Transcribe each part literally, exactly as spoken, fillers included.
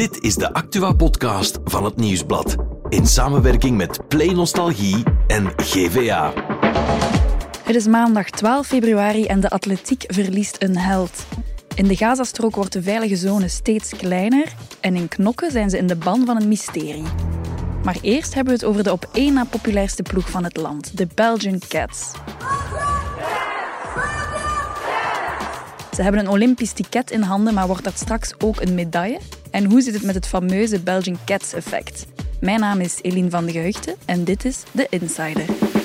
Dit is de Actua-podcast van het Nieuwsblad. In samenwerking met Play Nostalgie en G V A. Het is maandag twaalf februari en de atletiek verliest een held. In de Gazastrook wordt de veilige zone steeds kleiner en in Knokke zijn ze in de ban van een mysterie. Maar eerst hebben we het over de op één na populairste ploeg van het land, de Belgian Cats. Ze hebben een Olympisch ticket in handen, maar wordt dat straks ook een medaille? En hoe zit het met het fameuze Belgian Cats effect? Mijn naam is Eline van de Geheugten en dit is The Insider.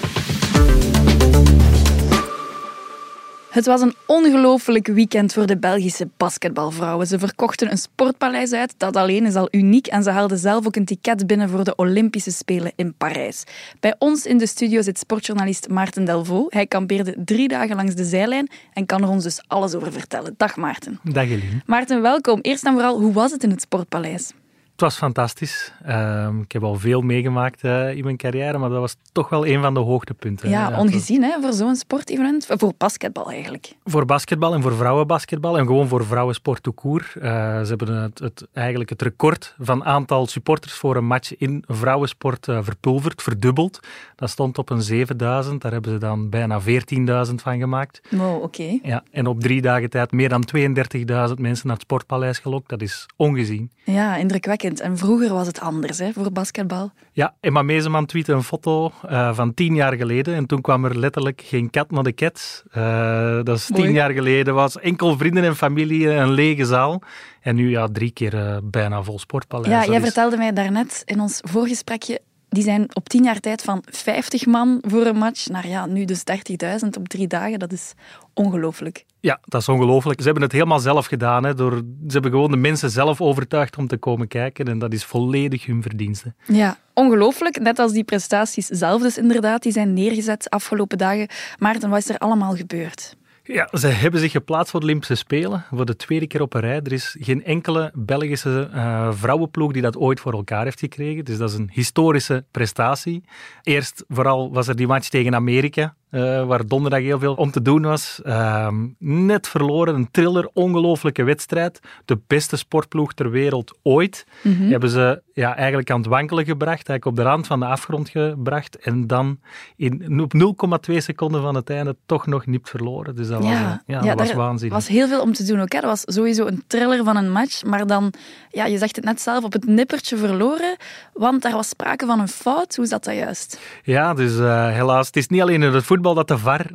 Het was een ongelooflijk weekend voor de Belgische basketbalvrouwen. Ze verkochten een sportpaleis uit, dat alleen is al uniek. En ze haalden zelf ook een ticket binnen voor de Olympische Spelen in Parijs. Bij ons in de studio zit sportjournalist Maarten Delvaux. Hij kampeerde drie dagen langs de zijlijn en kan er ons dus alles over vertellen. Dag Maarten. Dag Eline. Maarten, welkom. Eerst en vooral, hoe was het in het sportpaleis? Het was fantastisch. Uh, ik heb al veel meegemaakt uh, in mijn carrière, maar dat was toch wel een van de hoogtepunten. Ja, ja ongezien hè, voor zo'n sportevenement. Voor basketbal eigenlijk. Voor basketbal en voor vrouwenbasketbal en gewoon voor vrouwensport tout court. Uh, ze hebben het, het, eigenlijk het record van aantal supporters voor een match in vrouwensport uh, verpulverd, verdubbeld. Dat stond op een zevenduizend, daar hebben ze dan bijna veertienduizend van gemaakt. Wow, oké. Okay. Ja, en op drie dagen tijd meer dan tweeëndertigduizend mensen naar het sportpaleis gelokt. Dat is ongezien. Ja, indrukwekkend. En vroeger was het anders, hè, voor basketbal. Ja, Emma Meeseman tweette een foto uh, van tien jaar geleden. En toen kwam er letterlijk geen kat naar de Cats. Uh, dat is Mooi. tien jaar geleden. was enkel vrienden en familie, een lege zaal. En nu ja, drie keer uh, bijna vol sportpaleis. Ja, dat jij is... vertelde mij daarnet in ons voorgesprekje, die zijn op tien jaar tijd van vijftig man voor een match naar ja, nu dus dertigduizend op drie dagen. Dat is ongelooflijk. Ja, dat is ongelooflijk. Ze hebben het helemaal zelf gedaan. Hè, door, ze hebben gewoon de mensen zelf overtuigd om te komen kijken. En dat is volledig hun verdienste. Ja, ongelooflijk. Net als die prestaties zelf dus inderdaad. Die zijn neergezet afgelopen dagen. Maarten, wat is er allemaal gebeurd? Ja, ze hebben zich geplaatst voor de Olympische Spelen. Voor de tweede keer op een rij. Er is geen enkele Belgische uh, vrouwenploeg die dat ooit voor elkaar heeft gekregen. Dus dat is een historische prestatie. Eerst vooral was er die match tegen Amerika. Uh, waar donderdag heel veel om te doen was. Uh, net verloren, een thriller, ongelooflijke wedstrijd. De beste sportploeg ter wereld ooit. Mm-hmm. Die hebben ze ja, eigenlijk aan het wankelen gebracht, eigenlijk op de rand van de afgrond gebracht en dan in, op nul komma twee seconden van het einde toch nog nipt verloren. Dus dat ja, was, ja, ja, dat was waanzinnig. Er was heel veel om te doen ook. Hè. Dat was sowieso een thriller van een match, maar dan, ja, je zegt het net zelf, op het nippertje verloren, want daar was sprake van een fout. Hoe zat dat juist? Ja, dus uh, helaas, het is niet alleen in het voetbal dat de V A R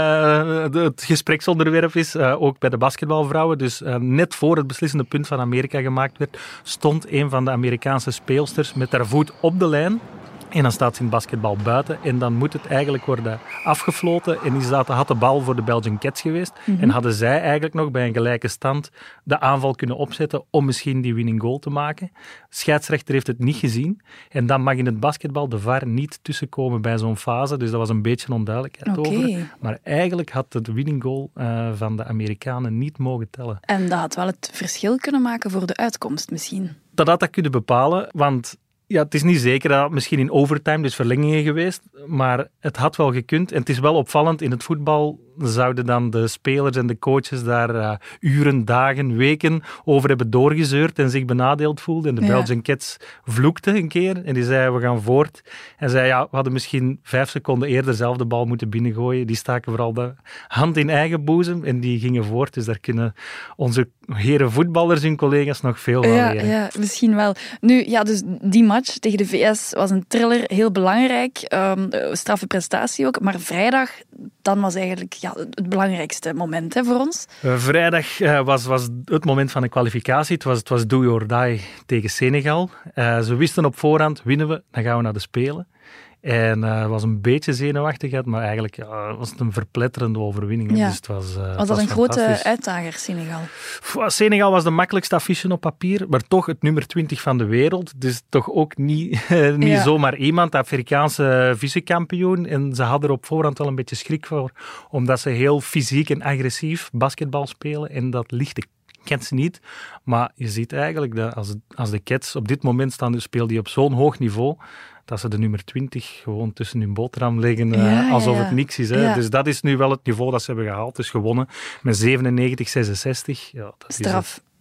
uh, het gespreksonderwerp is, uh, ook bij de basketbalvrouwen. Dus uh, net voor het beslissende punt van Amerika gemaakt werd, stond een van de Amerikaanse speelsters met haar voet op de lijn. En dan staat ze in basketbal buiten en dan moet het eigenlijk worden afgefloten. En is dat, had de bal voor de Belgian Cats geweest. Mm-hmm. En hadden zij eigenlijk nog bij een gelijke stand de aanval kunnen opzetten om misschien die winning goal te maken. De scheidsrechter heeft het niet gezien. En dan mag in het basketbal de V A R niet tussenkomen bij zo'n fase. Dus dat was een beetje onduidelijkheid okay. over. Maar eigenlijk had de winning goal uh, van de Amerikanen niet mogen tellen. En dat had wel het verschil kunnen maken voor de uitkomst misschien. Dat had dat kunnen bepalen, want... Ja, het is niet zeker dat misschien in overtime, dus verlengingen geweest, maar het had wel gekund. En het is wel opvallend, in het voetbal zouden dan de spelers en de coaches daar uh, uren, dagen, weken over hebben doorgezeurd en zich benadeeld voelden. En de ja. Belgian Cats vloekte een keer en die zei, we gaan voort. En zei, ja, we hadden misschien vijf seconden eerder zelf de bal moeten binnengooien. Die staken vooral de hand in eigen boezem en die gingen voort. Dus daar kunnen onze heren voetballers en collega's nog veel van ja, leren. Ja, misschien wel. Nu, ja, dus die match tegen de V S was een thriller, heel belangrijk. Um, straffe prestatie ook. Maar vrijdag, dan was eigenlijk ja, het belangrijkste moment hè, voor ons. Uh, vrijdag uh, was, was het moment van de kwalificatie. Het was, het was do or die tegen Senegal. Uh, ze wisten op voorhand, winnen we, dan gaan we naar de Spelen. En het uh, was een beetje zenuwachtig, maar eigenlijk ja, was het een verpletterende overwinning. Ja. Dus het was, uh, was het dat was een grote uitdager, Senegal? Pff, Senegal was de makkelijkste affiche op papier, maar toch het nummer twintig van de wereld. Dus toch ook niet, niet ja. zomaar iemand, de Afrikaanse vice-kampioen. En ze hadden er op voorhand wel een beetje schrik voor, omdat ze heel fysiek en agressief basketbal spelen. En dat ligt de Cats niet. Maar je ziet eigenlijk dat als, als de Cats op dit moment staan, spelen die op zo'n hoog niveau, dat ze de nummer twintig gewoon tussen hun boterham leggen, uh, ja, alsof ja, ja. het niks is. Hè. Ja. Dus dat is nu wel het niveau dat ze hebben gehaald. Dus gewonnen met zevenennegentig zesenzestig. Ja, dat straf. Is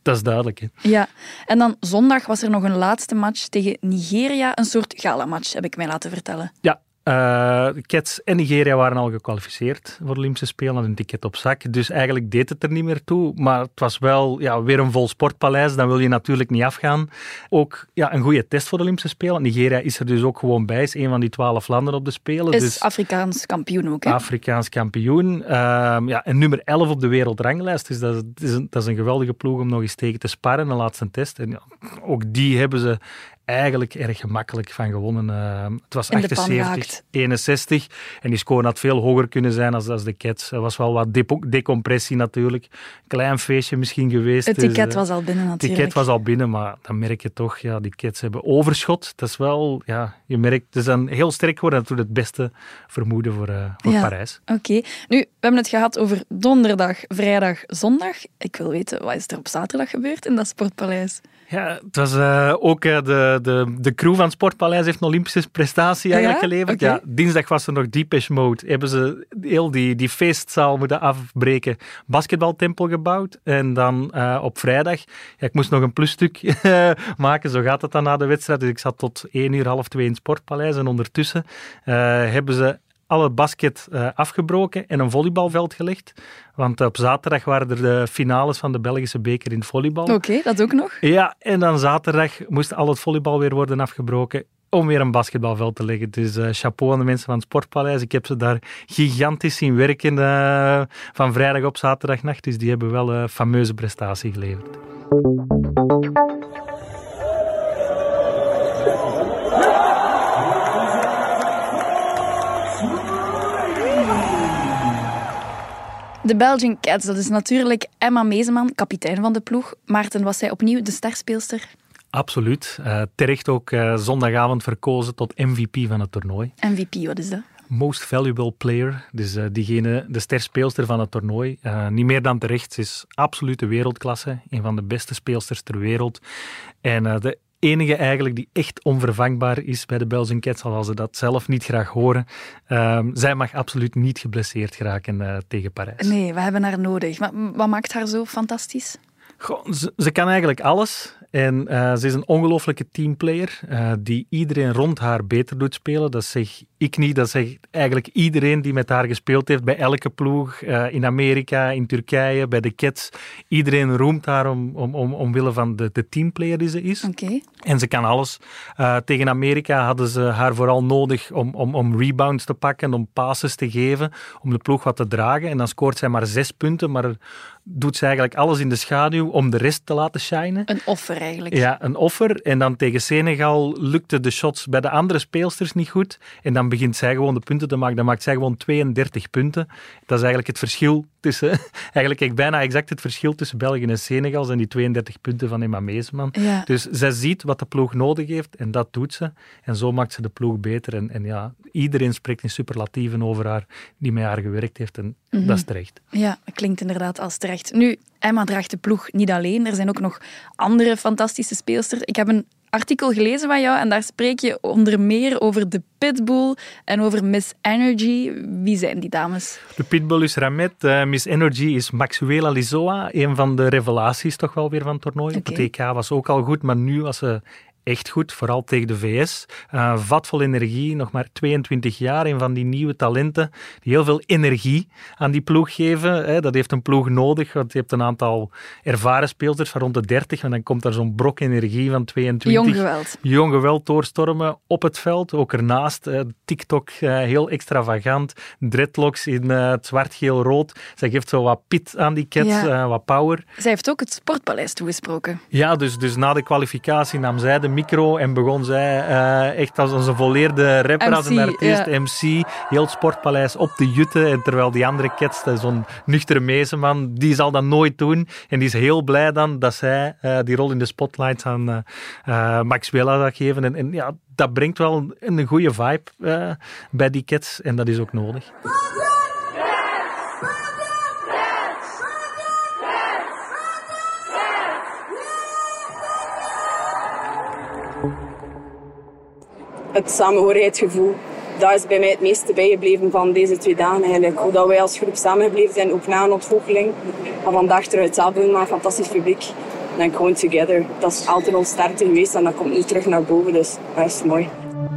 Dat is duidelijk. Hè? Ja, en dan zondag was er nog een laatste match tegen Nigeria. Een soort gala-match, heb ik mij laten vertellen. Ja. Uh, Cats en Nigeria waren al gekwalificeerd voor de Olympische Spelen, hadden een ticket op zak. Dus eigenlijk deed het er niet meer toe. Maar het was wel ja, weer een vol sportpaleis. Dan wil je natuurlijk niet afgaan. Ook ja, een goede test voor de Olympische Spelen. Nigeria is er dus ook gewoon bij. Is een van die twaalf landen op de Spelen. Is dus Afrikaans kampioen ook, hè? Afrikaans kampioen. Uh, ja, en nummer elf op de wereldranglijst. Dus dat is, een, dat is een geweldige ploeg om nog eens tegen te sparren. Een laatste test. En ja, ook die hebben ze eigenlijk erg gemakkelijk van gewonnen. Uh, het was achtenzeventig, eenenzestig. En die score had veel hoger kunnen zijn als, als de Cats. Er was wel wat depo- decompressie natuurlijk. Klein feestje misschien geweest. Het ticket dus, uh, was al binnen natuurlijk. Het ticket was al binnen, maar dan merk je toch, ja, die Cats hebben overschot. Dat is wel, ja, je merkt, ze zijn heel sterk geworden. Dat doet het beste vermoeden voor, uh, voor ja, Parijs. Oké. Okay. Nu, we hebben het gehad over donderdag, vrijdag, zondag. Ik wil weten, wat is er op zaterdag gebeurd in dat Sportpaleis? Ja, het was uh, ook uh, de, de, de crew van het Sportpaleis heeft een Olympische prestatie eigenlijk ja? geleverd. Okay. Ja, dinsdag was er nog Depeche Mode. Hebben ze heel die, die feestzaal moeten afbreken. Basketbaltempel gebouwd. En dan uh, op vrijdag, ja, ik moest nog een plusstuk maken. Zo gaat het dan na de wedstrijd. Dus ik zat tot één uur, half twee in het Sportpaleis. En ondertussen uh, hebben ze alle basket uh, afgebroken en een volleybalveld gelegd. Want op zaterdag waren er de finales van de Belgische beker in het volleybal. Oké, okay, dat ook nog? Ja, en dan zaterdag moest al het volleybal weer worden afgebroken om weer een basketbalveld te leggen. Dus uh, chapeau aan de mensen van het Sportpaleis. Ik heb ze daar gigantisch zien werken uh, van vrijdag op zaterdagnacht. Dus die hebben wel een fameuze prestatie geleverd. De Belgian Cats, dat is natuurlijk Emma Meeseman, kapitein van de ploeg. Maarten, was zij opnieuw de sterspeelster? Absoluut. Uh, terecht ook uh, zondagavond verkozen tot M V P van het toernooi. M V P, wat is dat? Most Valuable Player. Dus uh, diegene, de sterspeelster van het toernooi. Uh, niet meer dan terecht. Ze is absolute wereldklasse. Een van de beste speelsters ter wereld. En uh, de enige eigenlijk die echt onvervangbaar is bij de Belgian Cats, al als ze dat zelf niet graag horen. Uh, zij mag absoluut niet geblesseerd geraken uh, tegen Parijs. Nee, we hebben haar nodig. Maar wat maakt haar zo fantastisch? Goh, ze, ze kan eigenlijk alles. En uh, ze is een ongelooflijke teamplayer uh, die iedereen rond haar beter doet spelen. Dat zeg ik niet, dat zegt eigenlijk iedereen die met haar gespeeld heeft bij elke ploeg, uh, in Amerika, in Turkije, bij de Cats. Iedereen roemt haar om, om, om, omwille van de, de teamplayer die ze is. Okay. En ze kan alles. Uh, tegen Amerika hadden ze haar vooral nodig om, om, om rebounds te pakken, om passes te geven, om de ploeg wat te dragen. En dan scoort zij maar zes punten, maar doet ze eigenlijk alles in de schaduw om de rest te laten shinen. Een offer eigenlijk. Ja, een offer. En dan tegen Senegal lukte de shots bij de andere speelsters niet goed. En dan begint zij gewoon de punten te maken. Dan maakt zij gewoon tweeëndertig punten. Dat is eigenlijk het verschil tussen... Eigenlijk bijna exact het verschil tussen België en Senegal zijn die tweeëndertig punten van Emma Meeseman. Ja. Dus zij ziet wat de ploeg nodig heeft en dat doet ze. En zo maakt ze de ploeg beter. En, en ja, iedereen spreekt in superlatieven over haar die met haar gewerkt heeft. En mm-hmm. dat is terecht. Ja, dat klinkt inderdaad als terecht. Nu, Emma draagt de ploeg niet alleen. Er zijn ook nog andere fantastische speelsters. Ik heb een artikel gelezen van jou en daar spreek je onder meer over de Pitbull en over Miss Energy. Wie zijn die dames? De Pitbull is Ramet. Uh, Miss Energy is Maxuela Lizoa. Een van de revelaties toch wel weer van het toernooi. Okay. Op het E K was ook al goed, maar nu was ze echt goed, vooral tegen de V S. Uh, vat vol energie, nog maar tweeëntwintig jaar. Een van die nieuwe talenten die heel veel energie aan die ploeg geven. Hè. Dat heeft een ploeg nodig, want je hebt een aantal ervaren speelsters van rond de dertig en dan komt er zo'n brok energie van tweeëntwintig. Jong geweld. Jong geweld doorstormen op het veld, ook ernaast. Uh, TikTok, uh, heel extravagant. Dreadlocks in uh, het zwart-geel-rood. Zij geeft zo wat pit aan die Cats, ja. uh, wat power. Zij heeft ook het Sportpaleis toegesproken. Ja, dus, dus na de kwalificatie nam zij de micro en begon zij uh, echt als een volleerde rapper, M C, als een artiest, ja. M C, heel het Sportpaleis op te jutten. En terwijl die andere Cats, zo'n nuchtere Meeseman, die zal dat nooit doen. En die is heel blij dan dat zij uh, die rol in de spotlights aan uh, uh, Maxuela gaat geven. En, en ja, dat brengt wel een goede vibe uh, bij die Cats en dat is ook nodig. Het samenhorigheidsgevoel, dat is bij mij het meeste bijgebleven van deze twee dagen eigenlijk. Hoe dat wij als groep samengebleven zijn, ook na een ontgoocheling. Maar vandaag terug hetzelfde doen, maar een fantastisch publiek. denk gewoon together. Dat is altijd ons sterkte geweest en dat komt nu terug naar boven. Dus dat is mooi.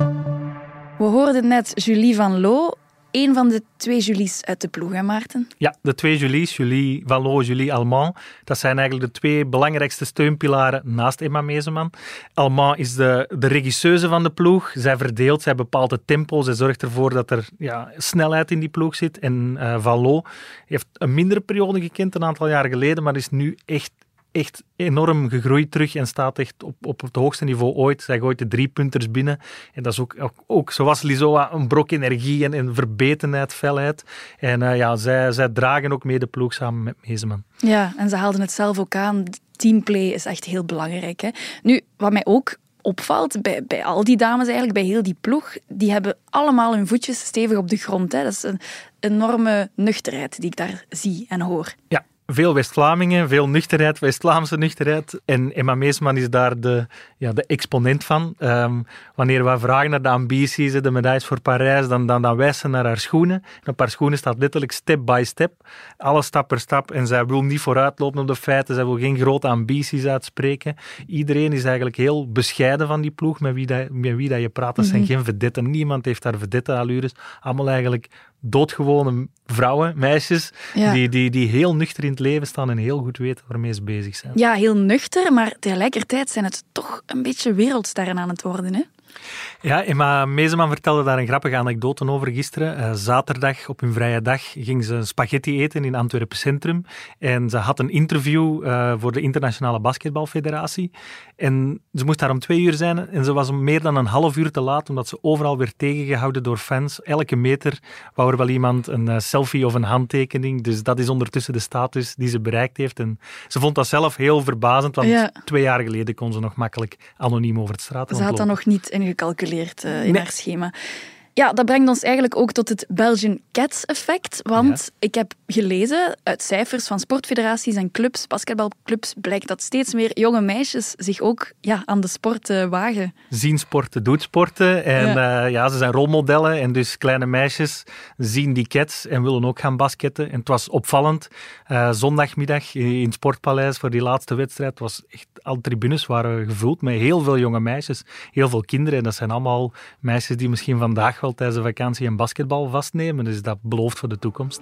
We hoorden net Julie Van Loo. Een van de twee Julies uit de ploeg, hè Maarten? Ja, de twee Julies, Julie Van Loo, Julie Allemand. Dat zijn eigenlijk de twee belangrijkste steunpilaren naast Emma Meeseman. Allemand is de, de regisseuse van de ploeg. Zij verdeelt, zij bepaalt het tempo. Zij zorgt ervoor dat er ja, snelheid in die ploeg zit. En uh, Van Loo heeft een mindere periode gekend, een aantal jaar geleden, maar is nu echt echt enorm gegroeid terug en staat echt op, op het hoogste niveau ooit. Zij gooit de drie punters binnen. En dat is ook, ook, ook zoals Lizoa, een brok energie en, en verbetenheid, felheid. En uh, ja, zij, zij dragen ook mee de ploeg samen met Meeseman. Ja, en ze haalden het zelf ook aan. Teamplay is echt heel belangrijk. Hè? Nu, wat mij ook opvalt bij, bij al die dames eigenlijk, bij heel die ploeg, die hebben allemaal hun voetjes stevig op de grond. Hè? Dat is een enorme nuchterheid die ik daar zie en hoor. Ja. Veel West-Vlamingen, veel nuchterheid, West-Vlaamse nuchterheid. En Emma Meeseman is daar de, ja, de exponent van. Um, wanneer we vragen naar de ambities, de medailles voor Parijs, dan, dan, dan wijst ze naar haar schoenen. En op haar schoenen staat letterlijk step by step. Alles stap per stap. En zij wil niet vooruitlopen op de feiten. Zij wil geen grote ambities uitspreken. Iedereen is eigenlijk heel bescheiden van die ploeg met wie, dat, met wie dat je praat. Dat zijn mm-hmm. geen vedetten. Niemand heeft daar vedette-allures. Allemaal eigenlijk doodgewone vrouwen, meisjes, ja. die, die, die heel nuchter in het leven staan en heel goed weten waarmee ze bezig zijn. Ja, heel nuchter, maar tegelijkertijd zijn het toch een beetje wereldsterren aan het worden, hè? Ja, Emma Meeseman vertelde daar een grappige anekdote over gisteren. Uh, zaterdag, op hun vrije dag, ging ze spaghetti eten in Antwerpen Centrum. En ze had een interview uh, voor de Internationale Basketbalfederatie. En ze moest daar om twee uur zijn en ze was om meer dan een half uur te laat, omdat ze overal werd tegengehouden door fans. Elke meter wou er wel iemand een uh, selfie of een handtekening. Dus dat is ondertussen de status die ze bereikt heeft. En ze vond dat zelf heel verbazend, want ja. twee jaar geleden kon ze nog makkelijk anoniem over het straatland Ze had lopen. dat nog niet ingecalculeerd uh, in nee. haar schema. Ja, dat brengt ons eigenlijk ook tot het Belgian Cats-effect. Want ja. ik heb gelezen uit cijfers van sportfederaties en clubs, basketbalclubs, blijkt dat steeds meer jonge meisjes zich ook ja, aan de sport uh, wagen. Zien sporten, doet sporten. En ja. Uh, ja, ze zijn rolmodellen. En dus kleine meisjes zien die Cats en willen ook gaan basketten. En het was opvallend. Uh, zondagmiddag in het Sportpaleis voor die laatste wedstrijd was echt, alle tribunes waren gevuld met heel veel jonge meisjes. Heel veel kinderen. En dat zijn allemaal meisjes die misschien vandaag wel tijdens de vakantie een basketbal vastnemen. Dus dat belooft voor de toekomst.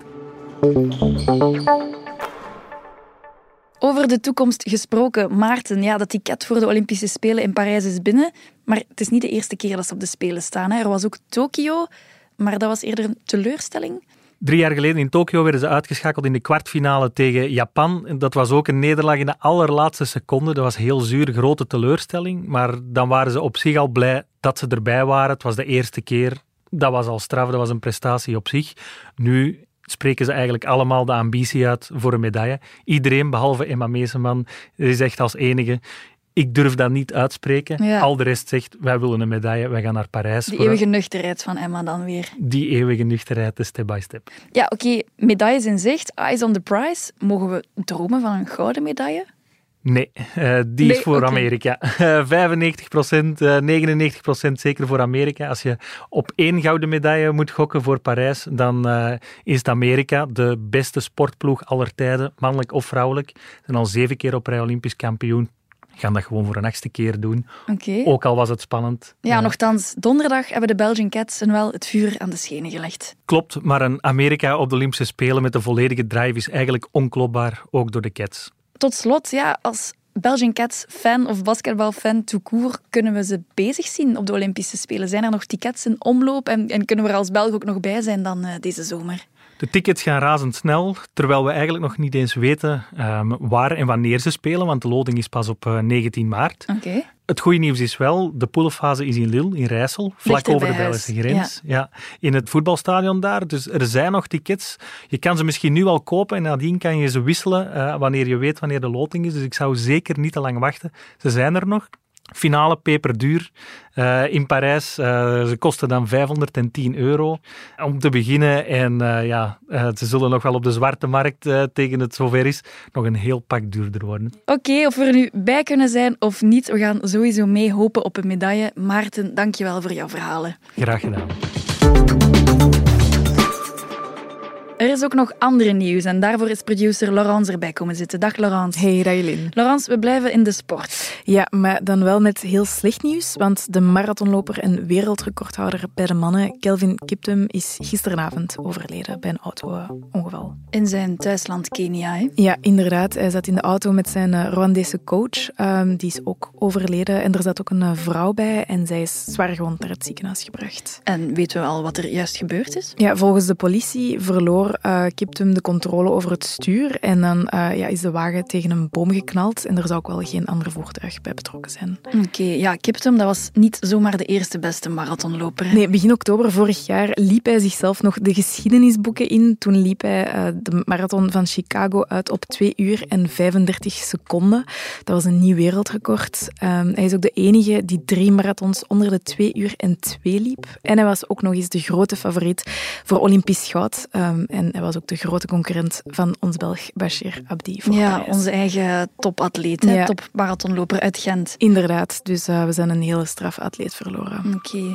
Over de toekomst gesproken, Maarten, ja, dat ticket voor de Olympische Spelen in Parijs is binnen. Maar het is niet de eerste keer dat ze op de Spelen staan. Hè. Er was ook Tokio, maar dat was eerder een teleurstelling. Drie jaar geleden in Tokio werden ze uitgeschakeld in de kwartfinale tegen Japan. Dat was ook een nederlaag in de allerlaatste seconde. Dat was heel zuur, grote teleurstelling. Maar dan waren ze op zich al blij dat ze erbij waren. Het was de eerste keer. Dat was al straf, dat was een prestatie op zich. Nu spreken ze eigenlijk allemaal de ambitie uit voor een medaille. Iedereen, behalve Emma Meeseman, is echt als enige: ik durf dat niet uitspreken. Ja. Al de rest zegt, wij willen een medaille, wij gaan naar Parijs. De eeuwige nuchterheid van Emma dan weer. Die eeuwige nuchterheid, de step by step. Ja, oké, okay. Medailles in zicht, eyes on the prize. Mogen we dromen van een gouden medaille? Nee, uh, die nee, is voor okay. Amerika. Uh, vijfennegentig procent, uh, negenennegentig procent zeker voor Amerika. Als je op één gouden medaille moet gokken voor Parijs, dan uh, is het Amerika de beste sportploeg aller tijden, mannelijk of vrouwelijk. Ze zijn al zeven keer op rij Olympisch kampioen. Gaan dat gewoon voor een achtste keer doen. Okay. Ook al was het spannend. Ja, ja, nochtans, donderdag hebben de Belgian Cats wel het vuur aan de schenen gelegd. Klopt, maar een Amerika op de Olympische Spelen met een volledige drive is eigenlijk onklopbaar, ook door de Cats. Tot slot, ja, als Belgian Cats-fan of basketbalfan tout court, kunnen we ze bezig zien op de Olympische Spelen? Zijn er nog tickets in omloop en, en kunnen we er als Belg ook nog bij zijn dan uh, deze zomer? De tickets gaan razendsnel, terwijl we eigenlijk nog niet eens weten um, waar en wanneer ze spelen, want de loting is pas op uh, negentien maart. Okay. Het goede nieuws is wel, de poolfase is in Lille, in Rijssel, vlak over de Belgische grens. Ja. Ja, in het voetbalstadion daar, dus er zijn nog tickets. Je kan ze misschien nu al kopen en nadien kan je ze wisselen uh, wanneer je weet wanneer de loting is. Dus ik zou zeker niet te lang wachten. Ze zijn er nog. Finale peperduur uh, in Parijs. Uh, ze kosten dan vijfhonderdtien euro om te beginnen. En uh, ja, uh, ze zullen nog wel op de zwarte markt uh, tegen het zover is nog een heel pak duurder worden. Oké, okay, of we er nu bij kunnen zijn of niet, we gaan sowieso mee hopen op een medaille. Maarten, dankjewel voor jouw verhalen. Graag gedaan. Er is ook nog andere nieuws en daarvoor is producer Laurence erbij komen zitten. Dag Laurence. Hey, dag Jelin. Laurence, we blijven in de sport. Ja, maar dan wel met heel slecht nieuws, want de marathonloper en wereldrecordhouder bij de mannen, Kelvin Kiptum, is gisteravond overleden bij een auto-ongeval. In zijn thuisland Kenia, hè? Ja, inderdaad. Hij zat in de auto met zijn uh, Rwandese coach. Um, die is ook overleden. En er zat ook een uh, vrouw bij en zij is zwaar gewond naar het ziekenhuis gebracht. En weten we al wat er juist gebeurd is? Ja, volgens de politie verloor uh, Kiptum de controle over het stuur en dan uh, ja, is de wagen tegen een boom geknald en er zou ook wel geen ander voertuig bij betrokken zijn. Oké, okay, ja, Kiptum, dat was niet zomaar de eerste beste marathonloper. Hè? Nee, begin oktober vorig jaar liep hij zichzelf nog de geschiedenisboeken in. Toen liep hij uh, de marathon van Chicago uit op twee uur en vijfendertig seconden. Dat was een nieuw wereldrecord. Um, hij is ook de enige die drie marathons onder de twee uur en twee liep. En hij was ook nog eens de grote favoriet voor Olympisch goud. Um, en hij was ook de grote concurrent van ons Belg Bachir Abdi. Voor ja, Parijs. Onze eigen topatleet, hè? Ja. Topmarathonloper uit Gent. Inderdaad, dus uh, we zijn een hele straffe atleet verloren. Oké. Okay.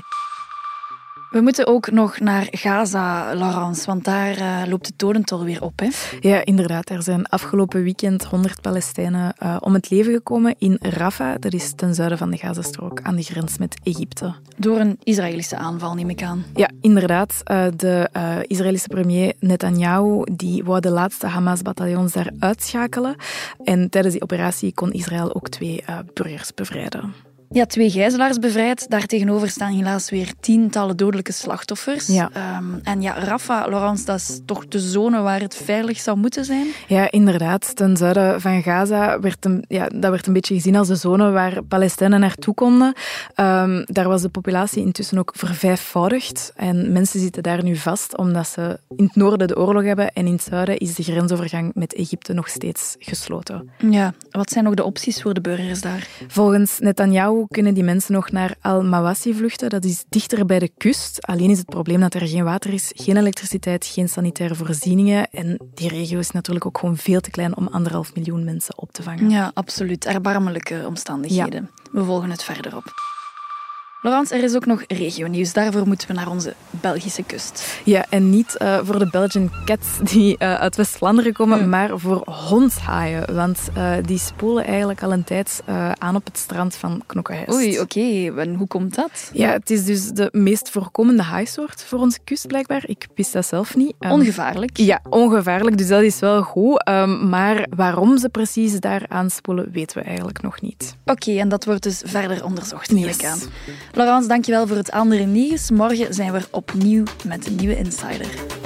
We moeten ook nog naar Gaza, Laurence, want daar uh, loopt de dodentol weer op, hè? Ja, inderdaad. Er zijn afgelopen weekend honderd Palestijnen uh, om het leven gekomen in Rafah. Dat is ten zuiden van de Gazastrook, aan de grens met Egypte. Door een Israëlische aanval, neem ik aan. Ja, inderdaad. Uh, de uh, Israëlische premier Netanyahu die wou de laatste Hamas-bataljons daar uitschakelen. En tijdens die operatie kon Israël ook twee uh, burgers bevrijden. Ja, twee gijzelaars bevrijd. Daartegenover staan helaas weer tientallen dodelijke slachtoffers. Ja. Um, en ja, Rafah, Laurence, dat is toch de zone waar het veilig zou moeten zijn? Ja, inderdaad. Ten zuiden van Gaza werd een, ja, dat werd een beetje gezien als de zone waar Palestijnen naartoe konden. Um, daar was de populatie intussen ook vervijfvoudigd. En mensen zitten daar nu vast omdat ze in het noorden de oorlog hebben en in het zuiden is de grensovergang met Egypte nog steeds gesloten. Ja, wat zijn nog de opties voor de burgers daar? Volgens Netanyahu kunnen die mensen nog naar Al-Mawassi vluchten. Dat is dichter bij de kust. Alleen is het probleem dat er geen water is, geen elektriciteit, geen sanitaire voorzieningen. En die regio is natuurlijk ook gewoon veel te klein om anderhalf miljoen mensen op te vangen. Ja, absoluut. Erbarmelijke omstandigheden. Ja. We volgen het verder op. Laurence, er is ook nog regionieuws. Daarvoor moeten we naar onze Belgische kust. Ja, en niet uh, voor de Belgian cats die uh, uit West-Vlaanderen komen, mm. maar voor hondhaaien. Want uh, die spoelen eigenlijk al een tijd uh, aan op het strand van Knokke-Heist. Oei, oké. Okay. En hoe komt dat? Ja, het is dus de meest voorkomende haaisoort voor onze kust, blijkbaar. Ik wist dat zelf niet. Um, ongevaarlijk? Ja, ongevaarlijk. Dus dat is wel goed. Um, maar waarom ze precies daar aanspoelen, weten we eigenlijk nog niet. Oké, okay, en dat wordt dus verder onderzocht, neem ik aan. Laurence, dankjewel voor het andere nieuws. Morgen zijn we opnieuw met een nieuwe Insider.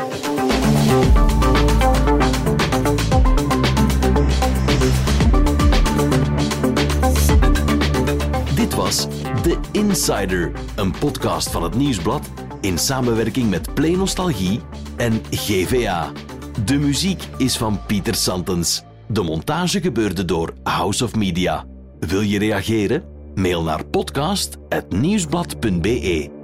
Dit was The Insider, een podcast van het Nieuwsblad in samenwerking met Play Nostalgie en G V A. De muziek is van Pieter Santens. De montage gebeurde door House of Media. Wil je reageren? Mail naar podcast apennieuwsblad punt be.